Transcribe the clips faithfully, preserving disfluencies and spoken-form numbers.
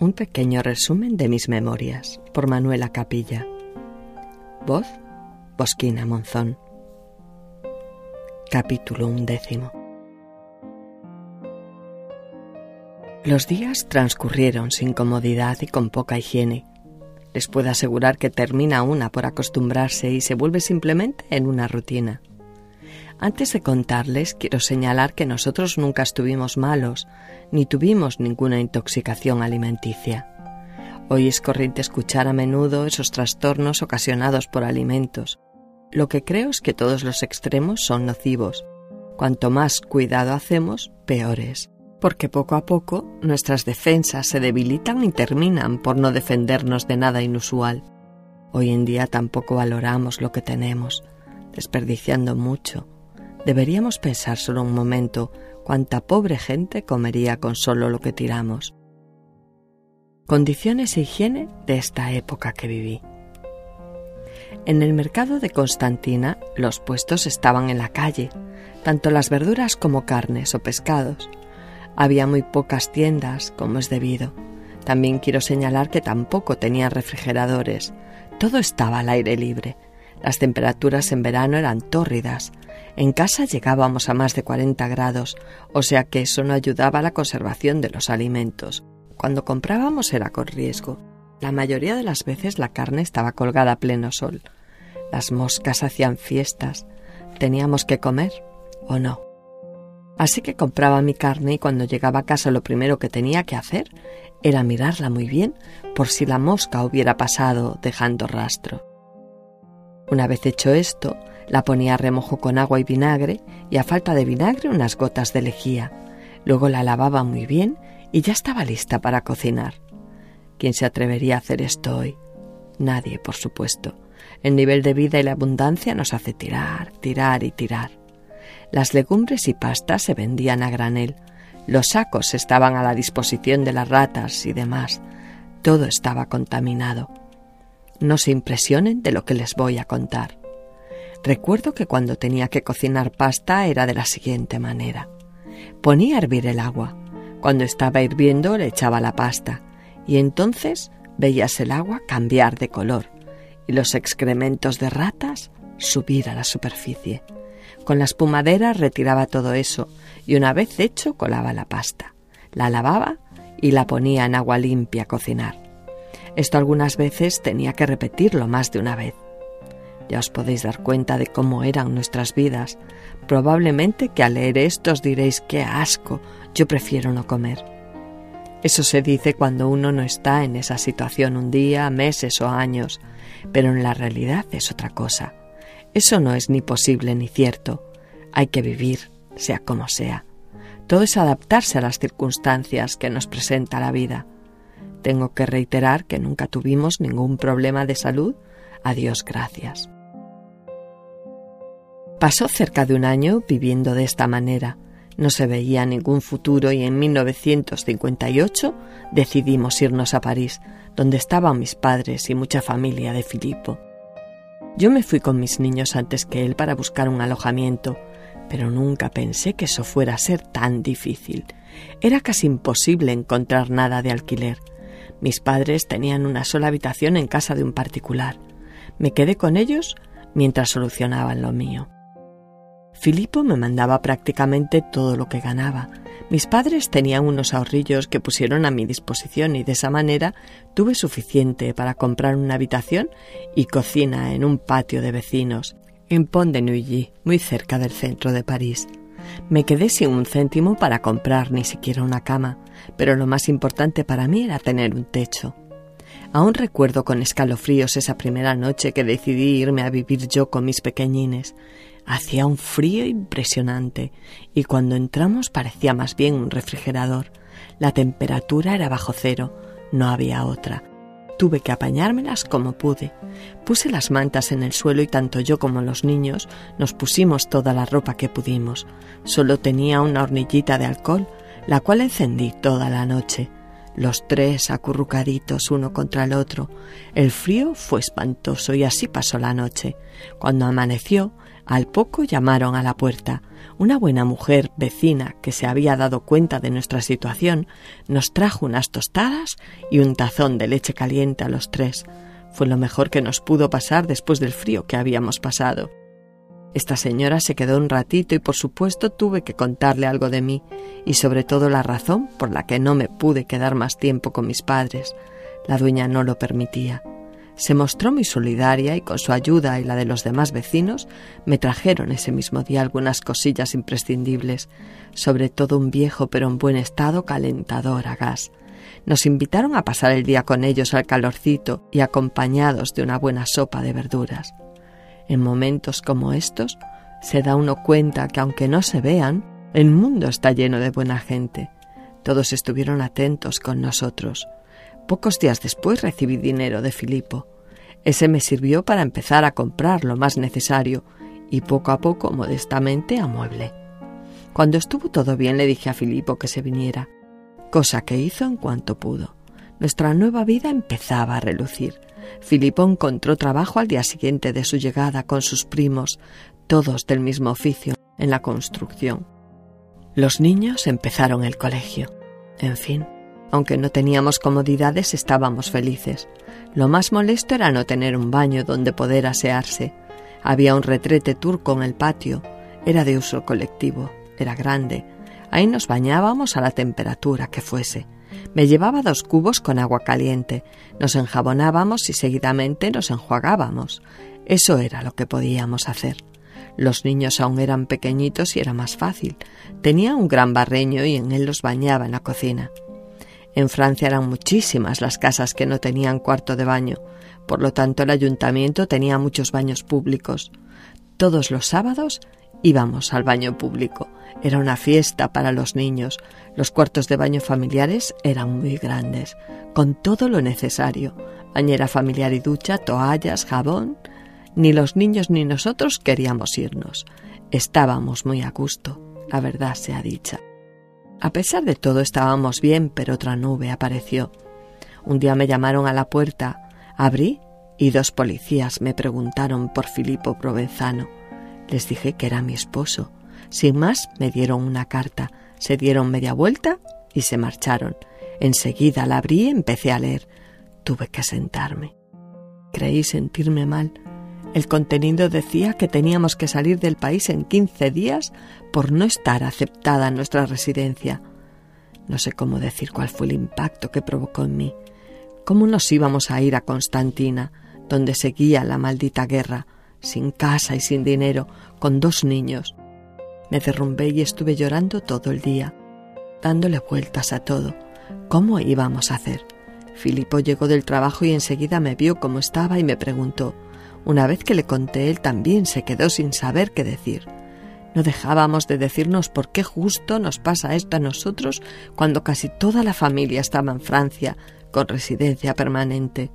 Un pequeño resumen de mis memorias, por Manuela Capilla. Voz, Bosquina Monzón. Capítulo undécimo. Los días transcurrieron sin comodidad y con poca higiene. Les puedo asegurar que termina una por acostumbrarse y se vuelve simplemente en una rutina. Antes de contarles, quiero señalar que nosotros nunca estuvimos malos, ni tuvimos ninguna intoxicación alimenticia. Hoy es corriente escuchar a menudo esos trastornos ocasionados por alimentos. Lo que creo es que todos los extremos son nocivos. Cuanto más cuidado hacemos, peor es, porque poco a poco nuestras defensas se debilitan y terminan por no defendernos de nada inusual. Hoy en día tampoco valoramos lo que tenemos, desperdiciando mucho. Deberíamos pensar solo un momento cuánta pobre gente comería con solo lo que tiramos. Condiciones e higiene de esta época que viví. En el mercado de Constantina los puestos estaban en la calle, tanto las verduras como carnes o pescados. Había muy pocas tiendas, como es debido. También quiero señalar que tampoco tenían refrigeradores. Todo estaba al aire libre. Las temperaturas en verano eran tórridas. En casa llegábamos a más de cuarenta grados, o sea que eso no ayudaba a la conservación de los alimentos. Cuando comprábamos era con riesgo. La mayoría de las veces la carne estaba colgada a pleno sol. Las moscas hacían fiestas. ¿Teníamos que comer o no? Así que compraba mi carne y cuando llegaba a casa lo primero que tenía que hacer era mirarla muy bien por si la mosca hubiera pasado dejando rastro. Una vez hecho esto, la ponía a remojo con agua y vinagre y a falta de vinagre unas gotas de lejía. Luego la lavaba muy bien y ya estaba lista para cocinar. ¿Quién se atrevería a hacer esto hoy? Nadie, por supuesto. El nivel de vida y la abundancia nos hace tirar, tirar y tirar. Las legumbres y pastas se vendían a granel. Los sacos estaban a la disposición de las ratas y demás. Todo estaba contaminado. No se impresionen de lo que les voy a contar. Recuerdo que cuando tenía que cocinar pasta era de la siguiente manera. Ponía a hervir el agua. Cuando estaba hirviendo le echaba la pasta y entonces veías el agua cambiar de color y los excrementos de ratas subir a la superficie. Con la espumadera retiraba todo eso y una vez hecho colaba la pasta. La lavaba y la ponía en agua limpia a cocinar. Esto algunas veces tenía que repetirlo más de una vez. Ya os podéis dar cuenta de cómo eran nuestras vidas. Probablemente que al leer esto os diréis ¡qué asco! Yo prefiero no comer. Eso se dice cuando uno no está en esa situación un día, meses o años, pero en la realidad es otra cosa. Eso no es ni posible ni cierto. Hay que vivir, sea como sea. Todo es adaptarse a las circunstancias que nos presenta la vida. Tengo que reiterar que nunca tuvimos ningún problema de salud. A Dios gracias. Pasó cerca de un año viviendo de esta manera. No se veía ningún futuro y en mil novecientos cincuenta y ocho decidimos irnos a París, donde estaban mis padres y mucha familia de Filipo. Yo me fui con mis niños antes que él para buscar un alojamiento, pero nunca pensé que eso fuera a ser tan difícil. Era casi imposible encontrar nada de alquiler. Mis padres tenían una sola habitación en casa de un particular. Me quedé con ellos mientras solucionaban lo mío. Filipo me mandaba prácticamente todo lo que ganaba. Mis padres tenían unos ahorrillos que pusieron a mi disposición y de esa manera tuve suficiente para comprar una habitación y cocina en un patio de vecinos, en Pont de Neuilly, muy cerca del centro de París. Me quedé sin un céntimo para comprar ni siquiera una cama, pero lo más importante para mí era tener un techo. Aún recuerdo con escalofríos esa primera noche que decidí irme a vivir yo con mis pequeñines. Hacía un frío impresionante y cuando entramos parecía más bien un refrigerador. La temperatura era bajo cero, no había otra. Tuve que apañármelas como pude. Puse las mantas en el suelo y tanto yo como los niños nos pusimos toda la ropa que pudimos. Solo tenía una hornillita de alcohol, la cual encendí toda la noche. Los tres acurrucaditos uno contra el otro. El frío fue espantoso y así pasó la noche. Cuando amaneció, Al poco llamaron a la puerta. Una buena mujer vecina que se había dado cuenta de nuestra situación nos trajo unas tostadas y un tazón de leche caliente a los tres. Fue lo mejor que nos pudo pasar después del frío que habíamos pasado. Esta señora se quedó un ratito y por supuesto tuve que contarle algo de mí y sobre todo la razón por la que no me pude quedar más tiempo con mis padres. La dueña no lo permitía. Se mostró muy solidaria y con su ayuda y la de los demás vecinos me trajeron ese mismo día algunas cosillas imprescindibles, sobre todo un viejo pero en buen estado calentador a gas. Nos invitaron a pasar el día con ellos al calorcito y acompañados de una buena sopa de verduras. En momentos como estos se da uno cuenta que aunque no se vean, el mundo está lleno de buena gente. Todos estuvieron atentos con nosotros. Pocos días después recibí dinero de Filipo. Ese me sirvió para empezar a comprar lo más necesario y poco a poco, modestamente, amueblé. Cuando estuvo todo bien le dije a Filipo que se viniera, cosa que hizo en cuanto pudo. Nuestra nueva vida empezaba a relucir. Filipo encontró trabajo al día siguiente de su llegada con sus primos, todos del mismo oficio, en la construcción. Los niños empezaron el colegio. En fin, aunque no teníamos comodidades, estábamos felices. Lo más molesto era no tener un baño donde poder asearse. Había un retrete turco en el patio. Era de uso colectivo, era grande. Ahí nos bañábamos a la temperatura que fuese. Me llevaba dos cubos con agua caliente. Nos enjabonábamos y seguidamente nos enjuagábamos. Eso era lo que podíamos hacer. Los niños aún eran pequeñitos y era más fácil. Tenía un gran barreño y en él los bañaba en la cocina. En Francia eran muchísimas las casas que no tenían cuarto de baño. Por lo tanto, el ayuntamiento tenía muchos baños públicos. Todos los sábados íbamos al baño público. Era una fiesta para los niños. Los cuartos de baño familiares eran muy grandes, con todo lo necesario. Bañera familiar y ducha, toallas, jabón. Ni los niños ni nosotros queríamos irnos. Estábamos muy a gusto, la verdad sea dicha. A pesar de todo estábamos bien, pero otra nube apareció. Un día me llamaron a la puerta. Abrí y dos policías me preguntaron por Filipo Provenzano. Les dije que era mi esposo. Sin más, me dieron una carta, se dieron media vuelta y se marcharon. Enseguida la abrí y empecé a leer. Tuve que sentarme. Creí sentirme mal. El contenido decía que teníamos que salir del país en quince días por no estar aceptada en nuestra residencia. No sé cómo decir cuál fue el impacto que provocó en mí. ¿Cómo nos íbamos a ir a Constantina, donde seguía la maldita guerra, sin casa y sin dinero, con dos niños? Me derrumbé y estuve llorando todo el día, dándole vueltas a todo. ¿Cómo íbamos a hacer? Filipo llegó del trabajo y enseguida me vio como estaba y me preguntó. Una vez que le conté, él también se quedó sin saber qué decir. No dejábamos de decirnos por qué justo nos pasa esto a nosotros cuando casi toda la familia estaba en Francia, con residencia permanente.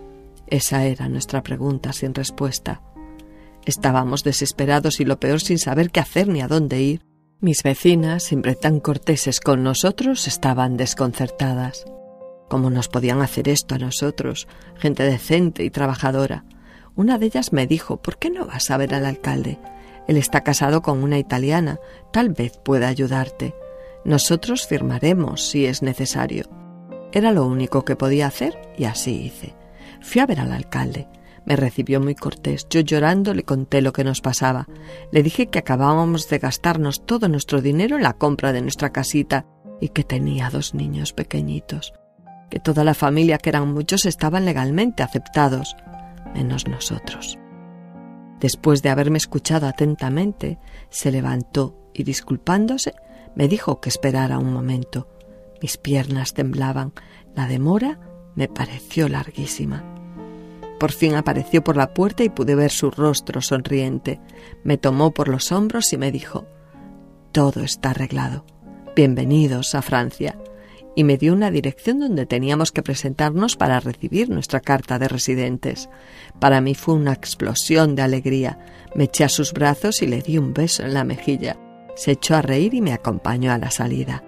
Esa era nuestra pregunta sin respuesta. Estábamos desesperados y lo peor sin saber qué hacer ni a dónde ir. Mis vecinas, siempre tan corteses con nosotros, estaban desconcertadas. ¿Cómo nos podían hacer esto a nosotros, gente decente y trabajadora? Una de ellas me dijo, ¿por qué no vas a ver al alcalde? Él está casado con una italiana, tal vez pueda ayudarte. Nosotros firmaremos si es necesario. Era lo único que podía hacer y así hice. Fui a ver al alcalde. Me recibió muy cortés. Yo llorando le conté lo que nos pasaba. Le dije que acabábamos de gastarnos todo nuestro dinero en la compra de nuestra casita y que tenía dos niños pequeñitos. Que toda la familia, que eran muchos, estaban legalmente aceptados, menos nosotros. Después de haberme escuchado atentamente, se levantó y, disculpándose, me dijo que esperara un momento. Mis piernas temblaban. La demora me pareció larguísima. Por fin apareció por la puerta y pude ver su rostro sonriente. Me tomó por los hombros y me dijo: «Todo está arreglado. Bienvenidos a Francia». Y me dio una dirección donde teníamos que presentarnos para recibir nuestra carta de residentes. Para mí fue una explosión de alegría. Me eché a sus brazos y le di un beso en la mejilla. Se echó a reír y me acompañó a la salida.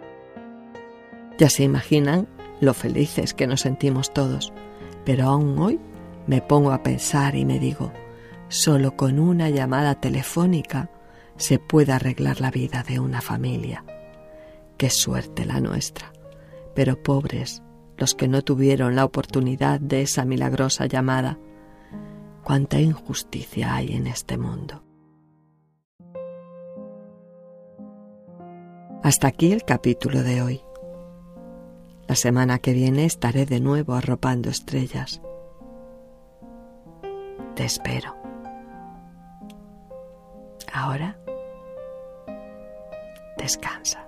Ya se imaginan lo felices que nos sentimos todos. Pero aún hoy me pongo a pensar y me digo, Solo con una llamada telefónica se puede arreglar la vida de una familia. Qué suerte la nuestra, pero pobres los que no tuvieron la oportunidad de esa milagrosa llamada. Cuánta injusticia hay en este mundo. Hasta aquí el capítulo de hoy. La semana que viene estaré de nuevo arropando estrellas. Te espero. Ahora, descansa.